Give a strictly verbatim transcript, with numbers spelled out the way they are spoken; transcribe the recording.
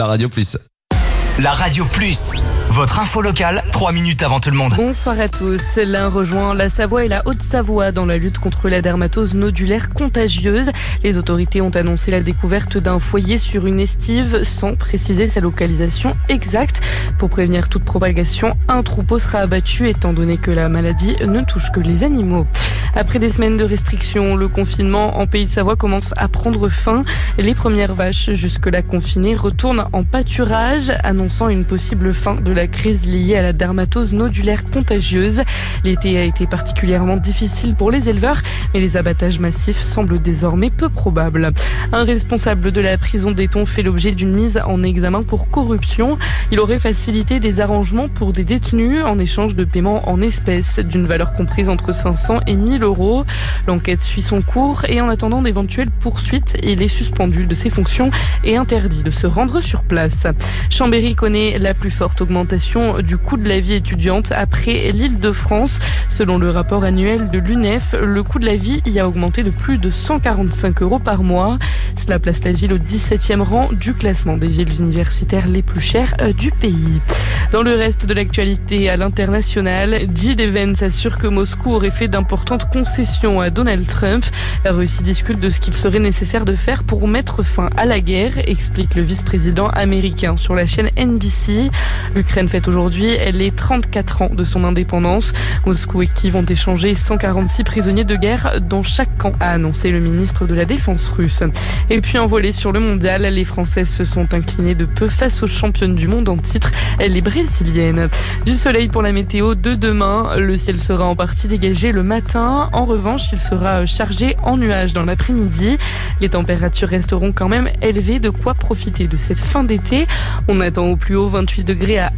La Radio Plus. La Radio Plus, votre info locale, trois minutes avant tout le monde. Bonsoir à tous. L'Ain rejoint la Savoie et la Haute-Savoie dans la lutte contre la dermatose nodulaire contagieuse. Les autorités ont annoncé la découverte d'un foyer sur une estive sans préciser sa localisation exacte. Pour prévenir toute propagation, un troupeau sera abattu étant donné que la maladie ne touche que les animaux. Après des semaines de restrictions, le confinement en Pays de Savoie commence à prendre fin. Les premières vaches, jusque-là confinées, retournent en pâturage, annonçant une possible fin de la crise liée à la dermatose nodulaire contagieuse. L'été a été particulièrement difficile pour les éleveurs, mais les abattages massifs semblent désormais peu probables. Un responsable de la prison d'Éton fait l'objet d'une mise en examen pour corruption. Il aurait facilité des arrangements pour des détenus en échange de paiements en espèces d'une valeur comprise entre cinq cents et mille euros. L'enquête suit son cours et en attendant d'éventuelles poursuites, il est suspendu de ses fonctions et interdit de se rendre sur place. Chambéry connaît la plus forte augmentation du coût de la vie étudiante après l'Île-de-France. Selon le rapport annuel de l'U N E F, le coût de la vie y a augmenté de plus de cent quarante-cinq euros par mois. Cela place la ville au dix-septième rang du classement des villes universitaires les plus chères du pays. Dans le reste de l'actualité à l'international, J. Vance assure que Moscou aurait fait d'importantes concessions à Donald Trump. La Russie discute de ce qu'il serait nécessaire de faire pour mettre fin à la guerre, explique le vice-président américain sur la chaîne N B C. L'Ukraine fête aujourd'hui les trente-quatre ans de son indépendance. Moscou et Kiev ont échangé cent quarante-six prisonniers de guerre dans chaque camp, a annoncé le ministre de la Défense russe. Et puis en volée sur le mondial, les Françaises se sont inclinées de peu face aux championnes du monde en titre, les Brésiliennes. Du soleil pour la météo de demain, le ciel sera en partie dégagé le matin. En revanche, il sera chargé en nuages dans l'après-midi. Les températures resteront quand même élevées, de quoi profiter de cette fin d'été. On attend au plus haut vingt-huit degrés à